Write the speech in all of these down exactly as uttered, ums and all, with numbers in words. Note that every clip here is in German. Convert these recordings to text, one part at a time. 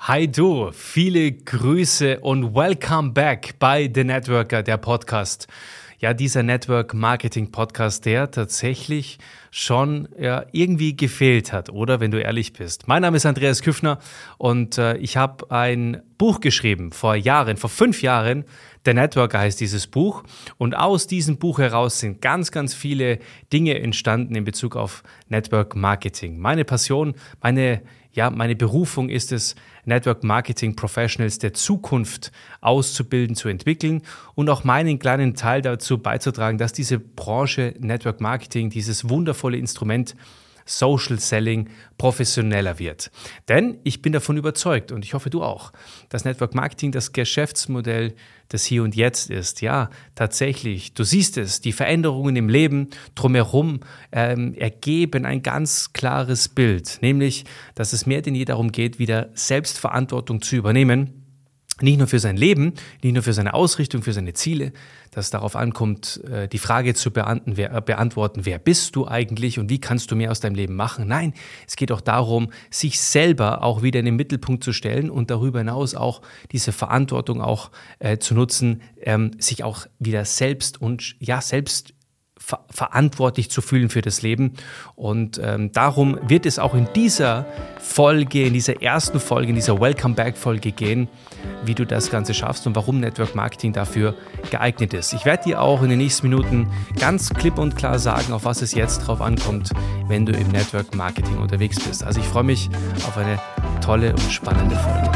Hi du, viele Grüße und welcome back bei The Networker, der Podcast. Ja, dieser Network Marketing Podcast, der tatsächlich schon ja, irgendwie gefehlt hat, oder? Wenn du ehrlich bist. Mein Name ist Andreas Küffner und äh, ich habe ein Buch geschrieben vor Jahren, vor fünf Jahren. The Networker heißt dieses Buch und aus diesem Buch heraus sind ganz, ganz viele Dinge entstanden in Bezug auf Network Marketing. Meine Passion, meine Ja, meine Berufung ist es, Network Marketing Professionals der Zukunft auszubilden, zu entwickeln und auch meinen kleinen Teil dazu beizutragen, dass diese Branche Network Marketing, dieses wundervolle Instrument Social Selling professioneller wird. Denn ich bin davon überzeugt und ich hoffe du auch, dass Network Marketing das Geschäftsmodell des Hier und Jetzt ist. Ja, tatsächlich, du siehst es, die Veränderungen im Leben drumherum ähm, ergeben ein ganz klares Bild, nämlich, dass es mehr denn je darum geht, wieder Selbstverantwortung zu übernehmen. Nicht nur für sein Leben, nicht nur für seine Ausrichtung, für seine Ziele, dass es darauf ankommt, die Frage zu beantworten, wer bist du eigentlich und wie kannst du mehr aus deinem Leben machen? Nein, es geht auch darum, sich selber auch wieder in den Mittelpunkt zu stellen und darüber hinaus auch diese Verantwortung auch äh, zu nutzen, ähm, sich auch wieder selbst und ja selbst ver- verantwortlich zu fühlen für das Leben. Und ähm, darum wird es auch in dieser Folge, in dieser ersten Folge, in dieser Welcome-Back-Folge gehen, wie du das Ganze schaffst und warum Network Marketing dafür geeignet ist. Ich werde dir auch in den nächsten Minuten ganz klipp und klar sagen, auf was es jetzt drauf ankommt, wenn du im Network Marketing unterwegs bist. Also ich freue mich auf eine tolle und spannende Folge.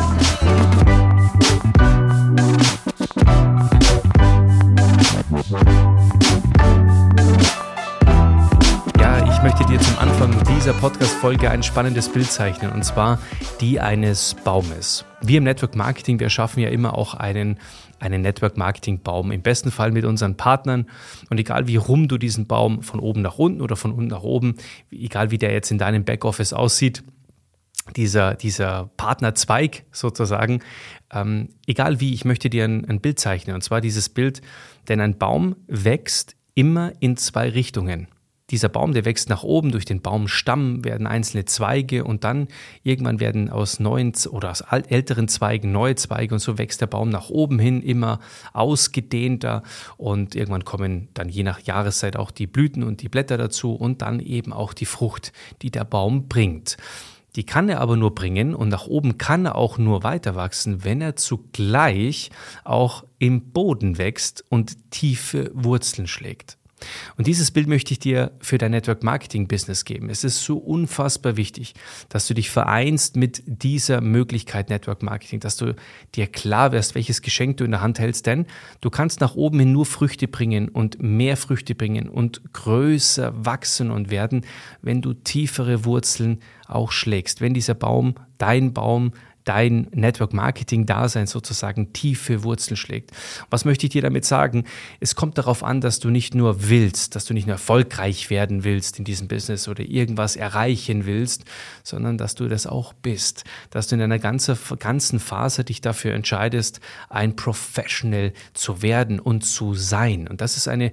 Ich möchte dir zum Anfang dieser Podcast-Folge ein spannendes Bild zeichnen, und zwar die eines Baumes. Wir im Network Marketing, wir schaffen ja immer auch einen, einen Network-Marketing-Baum, im besten Fall mit unseren Partnern. Und egal wie rum du diesen Baum von oben nach unten oder von unten nach oben, egal wie der jetzt in deinem Backoffice aussieht, dieser, dieser Partnerzweig sozusagen, ähm, egal wie, ich möchte dir ein, ein Bild zeichnen, und zwar dieses Bild, denn ein Baum wächst immer in zwei Richtungen. Dieser Baum, der wächst nach oben, durch den Baumstamm werden einzelne Zweige und dann irgendwann werden aus neuen oder aus älteren Zweigen neue Zweige und so wächst der Baum nach oben hin immer ausgedehnter und irgendwann kommen dann je nach Jahreszeit auch die Blüten und die Blätter dazu und dann eben auch die Frucht, die der Baum bringt. Die kann er aber nur bringen und nach oben kann er auch nur weiter wachsen, wenn er zugleich auch im Boden wächst und tiefe Wurzeln schlägt. Und dieses Bild möchte ich dir für dein Network Marketing Business geben. Es ist so unfassbar wichtig, dass du dich vereinst mit dieser Möglichkeit Network Marketing, dass du dir klar wirst, welches Geschenk du in der Hand hältst, denn du kannst nach oben hin nur Früchte bringen und mehr Früchte bringen und größer wachsen und werden, wenn du tiefere Wurzeln auch schlägst, wenn dieser Baum, dein Baum, dein Network-Marketing-Dasein sozusagen tiefe Wurzeln schlägt. Was möchte ich dir damit sagen? Es kommt darauf an, dass du nicht nur willst, dass du nicht nur erfolgreich werden willst in diesem Business oder irgendwas erreichen willst, sondern dass du das auch bist, dass du in einer ganzen, ganzen Phase dich dafür entscheidest, ein Professional zu werden und zu sein. Und das ist eine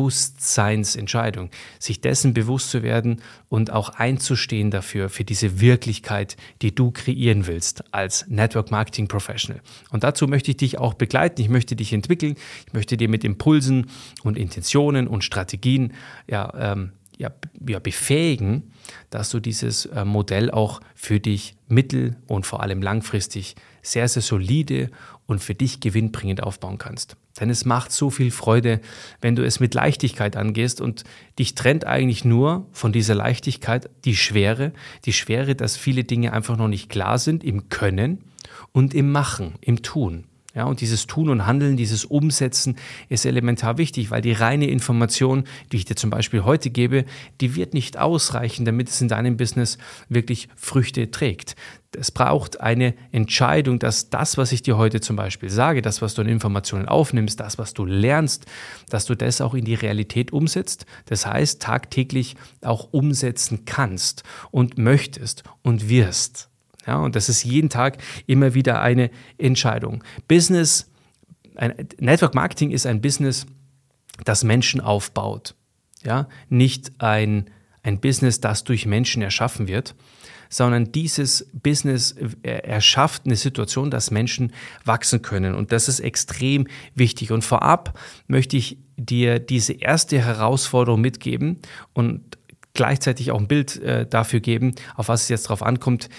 Bewusstseinsentscheidung, sich dessen bewusst zu werden und auch einzustehen dafür, für diese Wirklichkeit, die du kreieren willst als Network Marketing Professional. Und dazu möchte ich dich auch begleiten, ich möchte dich entwickeln, ich möchte dir mit Impulsen und Intentionen und Strategien ja, ähm, ja, ja, befähigen, dass du dieses äh, Modell auch für dich mittel- und vor allem langfristig sehr, sehr solide und für dich gewinnbringend aufbauen kannst. Denn es macht so viel Freude, wenn du es mit Leichtigkeit angehst und dich trennt eigentlich nur von dieser Leichtigkeit die Schwere, die Schwere, dass viele Dinge einfach noch nicht klar sind im Können und im Machen, im Tun. Ja, und dieses Tun und Handeln, dieses Umsetzen ist elementar wichtig, weil die reine Information, die ich dir zum Beispiel heute gebe, die wird nicht ausreichen, damit es in deinem Business wirklich Früchte trägt. Es braucht eine Entscheidung, dass das, was ich dir heute zum Beispiel sage, das, was du an Informationen aufnimmst, das, was du lernst, dass du das auch in die Realität umsetzt. Das heißt, tagtäglich auch umsetzen kannst und möchtest und wirst. Ja, und das ist jeden Tag immer wieder eine Entscheidung. Business, ein Network Marketing ist ein Business, das Menschen aufbaut. Ja, nicht ein, ein Business, das durch Menschen erschaffen wird. sondern dieses Business erschafft eine Situation, dass Menschen wachsen können. Und das ist extrem wichtig. Und vorab möchte ich dir diese erste Herausforderung mitgeben und gleichzeitig auch ein Bild äh, dafür geben, auf was es jetzt drauf ankommt.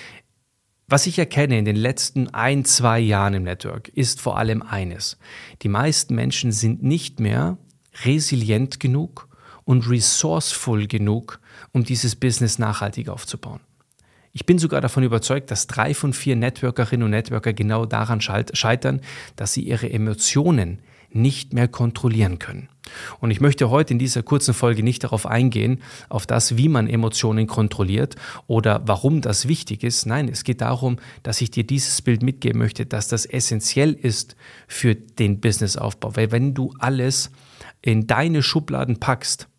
Was ich erkenne in den letzten ein, zwei Jahren im Network, ist vor allem eines. Die meisten Menschen sind nicht mehr resilient genug und resourceful genug, um dieses Business nachhaltig aufzubauen. Ich bin sogar davon überzeugt, dass drei von vier Networkerinnen und Networker genau daran scheitern, dass sie ihre Emotionen nicht mehr kontrollieren können. Und ich möchte heute in dieser kurzen Folge nicht darauf eingehen, auf das, wie man Emotionen kontrolliert oder warum das wichtig ist. Nein, es geht darum, dass ich dir dieses Bild mitgeben möchte, dass das essentiell ist für den Businessaufbau. Weil wenn du alles in deine Schubladen packst,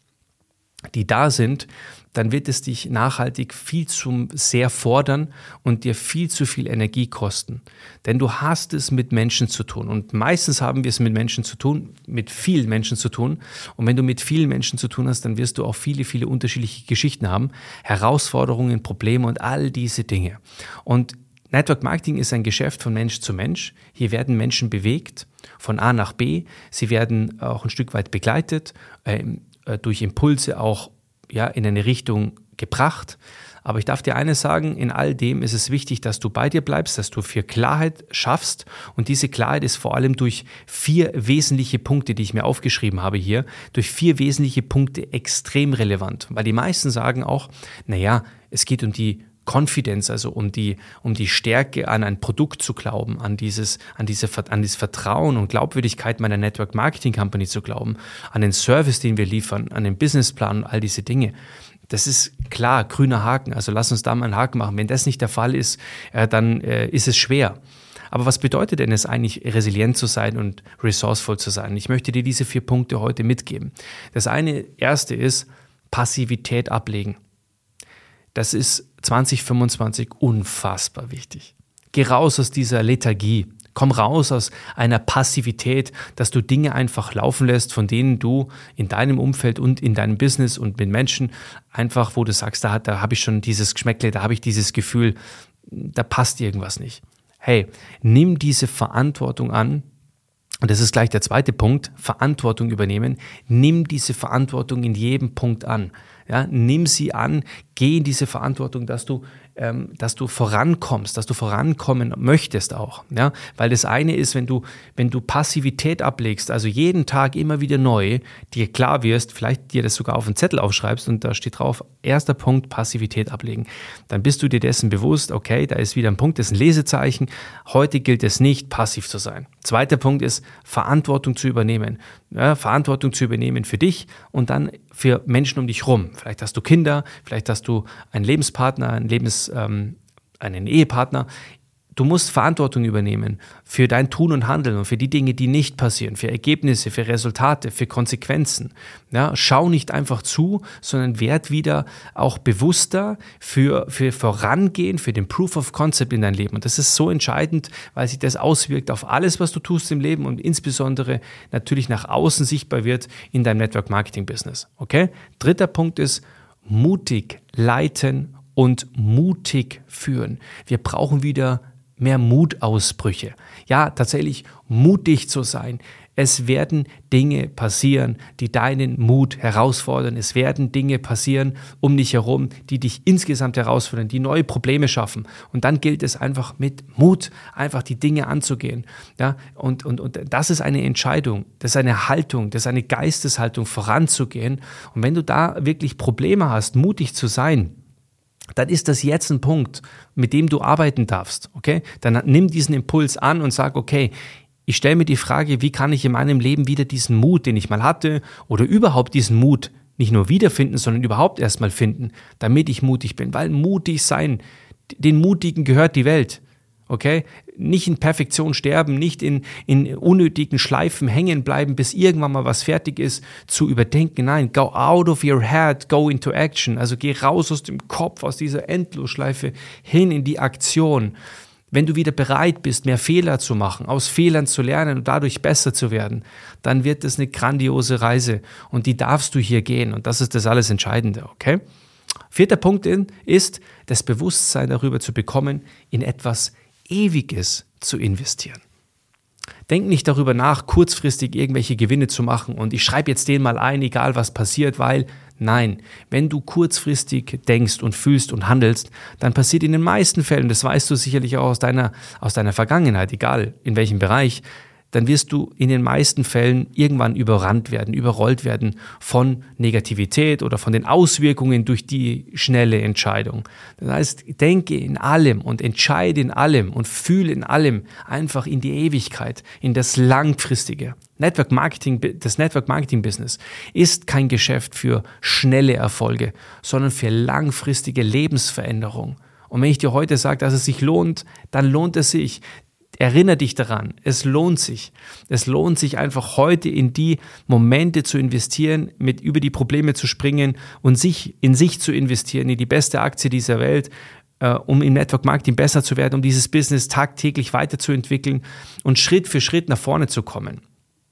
die da sind, dann wird es dich nachhaltig viel zu sehr fordern und dir viel zu viel Energie kosten. Denn du hast es mit Menschen zu tun und meistens haben wir es mit Menschen zu tun, mit vielen Menschen zu tun. Und wenn du mit vielen Menschen zu tun hast, dann wirst du auch viele, viele unterschiedliche Geschichten haben, Herausforderungen, Probleme und all diese Dinge. Und Network Marketing ist ein Geschäft von Mensch zu Mensch. Hier werden Menschen bewegt von A nach B. Sie werden auch ein Stück weit begleitet, äh, durch Impulse auch ja, in eine Richtung gebracht. Aber ich darf dir eines sagen, in all dem ist es wichtig, dass du bei dir bleibst, dass du für Klarheit schaffst. Und diese Klarheit ist vor allem durch vier wesentliche Punkte, die ich mir aufgeschrieben habe hier, durch vier wesentliche Punkte extrem relevant. Weil die meisten sagen auch, naja, es geht um die Confidence, also um die, um die Stärke an ein Produkt zu glauben, an dieses, an diese, an dieses Vertrauen und Glaubwürdigkeit meiner Network Marketing Company zu glauben, an den Service, den wir liefern, an den Businessplan und all diese Dinge. Das ist klar, grüner Haken, also lass uns da mal einen Haken machen. Wenn das nicht der Fall ist, äh, dann äh, ist es schwer. Aber was bedeutet denn es eigentlich, resilient zu sein und resourceful zu sein? Ich möchte dir diese vier Punkte heute mitgeben. Das eine, erste ist Passivität ablegen. Das ist zwanzig fünfundzwanzig unfassbar wichtig. Geh raus aus dieser Lethargie. Komm raus aus einer Passivität, dass du Dinge einfach laufen lässt, von denen du in deinem Umfeld und in deinem Business und mit Menschen einfach, wo du sagst, da, da habe ich schon dieses Geschmäckle, da habe ich dieses Gefühl, da passt irgendwas nicht. Hey, nimm diese Verantwortung an. Und das ist gleich der zweite Punkt, Verantwortung übernehmen. Nimm diese Verantwortung in jedem Punkt an. Ja, nimm sie an, geh in diese Verantwortung, dass du, ähm, dass du vorankommst, dass du vorankommen möchtest auch. Ja? Weil das eine ist, wenn du, wenn du Passivität ablegst, also jeden Tag immer wieder neu, dir klar wirst, vielleicht dir das sogar auf einen Zettel aufschreibst und da steht drauf, erster Punkt, Passivität ablegen. Dann bist du dir dessen bewusst, okay, da ist wieder ein Punkt, das ist ein Lesezeichen. Heute gilt es nicht, passiv zu sein. Zweiter Punkt ist, Verantwortung zu übernehmen. Ja, Verantwortung zu übernehmen für dich und dann für Menschen um dich rum. Vielleicht hast du Kinder, vielleicht hast du einen Lebenspartner, einen, Lebens, ähm, einen Ehepartner. Du musst Verantwortung übernehmen für dein Tun und Handeln und für die Dinge, die nicht passieren, für Ergebnisse, für Resultate, für Konsequenzen. Ja, schau nicht einfach zu, sondern werd wieder auch bewusster für, für Vorangehen, für den Proof of Concept in dein Leben. Und das ist so entscheidend, weil sich das auswirkt auf alles, was du tust im Leben und insbesondere natürlich nach außen sichtbar wird in deinem Network Marketing Business. Okay? Dritter Punkt ist mutig leiten und mutig führen. Wir brauchen wieder mehr Mutausbrüche. Ja, tatsächlich mutig zu sein. Es werden Dinge passieren, die deinen Mut herausfordern. Es werden Dinge passieren um dich herum, die dich insgesamt herausfordern, die neue Probleme schaffen. Und dann gilt es einfach mit Mut, einfach die Dinge anzugehen. Ja, und, und, und das ist eine Entscheidung, das ist eine Haltung, das ist eine Geisteshaltung, voranzugehen. Und wenn du da wirklich Probleme hast, mutig zu sein, dann ist das jetzt ein Punkt, mit dem du arbeiten darfst, okay? Dann nimm diesen Impuls an und sag, okay, ich stelle mir die Frage, wie kann ich in meinem Leben wieder diesen Mut, den ich mal hatte, oder überhaupt diesen Mut nicht nur wiederfinden, sondern überhaupt erstmal finden, damit ich mutig bin. Weil mutig sein, den Mutigen gehört die Welt. Okay? Nicht in Perfektion sterben, nicht in, in unnötigen Schleifen hängen bleiben, bis irgendwann mal was fertig ist, zu überdenken. Nein, go out of your head, go into action. Also geh raus aus dem Kopf, aus dieser Endlosschleife hin in die Aktion. Wenn du wieder bereit bist, mehr Fehler zu machen, aus Fehlern zu lernen und dadurch besser zu werden, dann wird das eine grandiose Reise und die darfst du hier gehen und das ist das alles Entscheidende, okay? Vierter Punkt ist, das Bewusstsein darüber zu bekommen, in etwas Ewiges zu investieren. Denk nicht darüber nach, kurzfristig irgendwelche Gewinne zu machen und ich schreibe jetzt den mal ein, egal was passiert, weil nein, wenn du kurzfristig denkst und fühlst und handelst, dann passiert in den meisten Fällen, das weißt du sicherlich auch aus deiner, aus deiner Vergangenheit, egal in welchem Bereich, dann wirst du in den meisten Fällen irgendwann überrannt werden, überrollt werden von Negativität oder von den Auswirkungen durch die schnelle Entscheidung. Das heißt, denke in allem und entscheide in allem und fühle in allem einfach in die Ewigkeit, in das Langfristige. Network Marketing, das Network Marketing Business ist kein Geschäft für schnelle Erfolge, sondern für langfristige Lebensveränderung. Und wenn ich dir heute sage, dass es sich lohnt, dann lohnt es sich. Erinnere dich daran, es lohnt sich. Es lohnt sich einfach heute in die Momente zu investieren, mit über die Probleme zu springen und sich in sich zu investieren, in die beste Aktie dieser Welt, äh, um im Network Marketing besser zu werden, um dieses Business tagtäglich weiterzuentwickeln und Schritt für Schritt nach vorne zu kommen.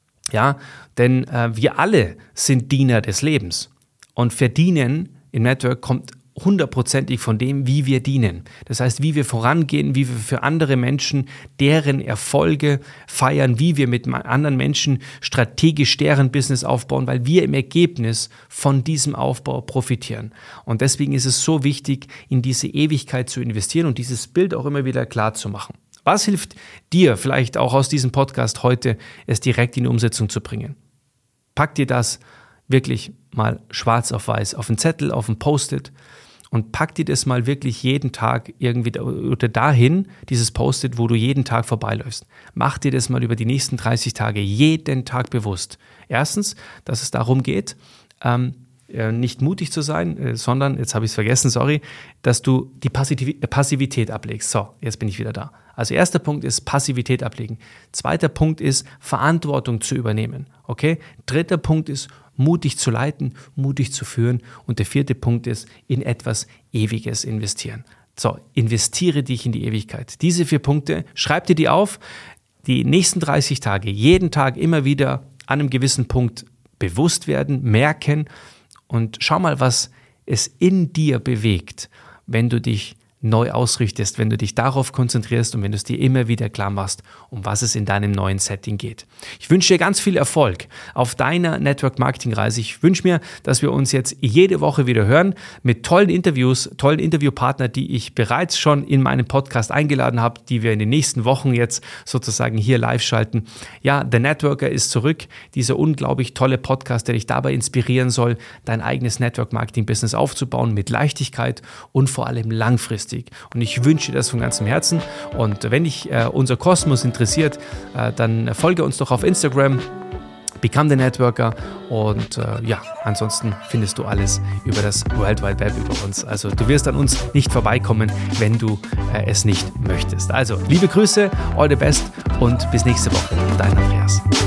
Ja, denn äh, wir alle sind Diener des Lebens und verdienen im Network kommt hundertprozentig von dem, wie wir dienen. Das heißt, wie wir vorangehen, wie wir für andere Menschen deren Erfolge feiern, wie wir mit anderen Menschen strategisch deren Business aufbauen, weil wir im Ergebnis von diesem Aufbau profitieren. Und deswegen ist es so wichtig, in diese Ewigkeit zu investieren und dieses Bild auch immer wieder klar zu machen. Was hilft dir vielleicht auch aus diesem Podcast heute, es direkt in die Umsetzung zu bringen? Pack dir das wirklich mal schwarz auf weiß auf einen Zettel, auf ein Post-it und pack dir das mal wirklich jeden Tag irgendwie oder dahin, dieses Post-it, wo du jeden Tag vorbeiläufst. Mach dir das mal über die nächsten dreißig Tage jeden Tag bewusst. Erstens, dass es darum geht, ähm, nicht mutig zu sein, äh, sondern, jetzt habe ich es vergessen, sorry, dass du die Passiv- Passivität ablegst. So, jetzt bin ich wieder da. Also erster Punkt ist Passivität ablegen. Zweiter Punkt ist Verantwortung zu übernehmen. Okay? Dritter Punkt ist mutig zu leiten, mutig zu führen. Und der vierte Punkt ist in etwas Ewiges investieren. So, investiere dich in die Ewigkeit. Diese vier Punkte, schreib dir die auf. Die nächsten dreißig Tage, jeden Tag immer wieder an einem gewissen Punkt bewusst werden, merken und schau mal, was es in dir bewegt, wenn du dich neu ausrichtest, wenn du dich darauf konzentrierst und wenn du es dir immer wieder klar machst, um was es in deinem neuen Setting geht. Ich wünsche dir ganz viel Erfolg auf deiner Network-Marketing-Reise. Ich wünsche mir, dass wir uns jetzt jede Woche wieder hören mit tollen Interviews, tollen Interviewpartnern, die ich bereits schon in meinem Podcast eingeladen habe, die wir in den nächsten Wochen jetzt sozusagen hier live schalten. Ja, The Networker ist zurück, dieser unglaublich tolle Podcast, der dich dabei inspirieren soll, dein eigenes Network-Marketing-Business aufzubauen mit Leichtigkeit und vor allem langfristig. Und ich wünsche dir das von ganzem Herzen. Und wenn dich äh, unser Kosmos interessiert, äh, dann folge uns doch auf Instagram, Become the Networker. Und äh, ja, ansonsten findest du alles über das World Wide Web über uns. Also du wirst an uns nicht vorbeikommen, wenn du äh, es nicht möchtest. Also liebe Grüße, all the best und bis nächste Woche. Dein Andreas.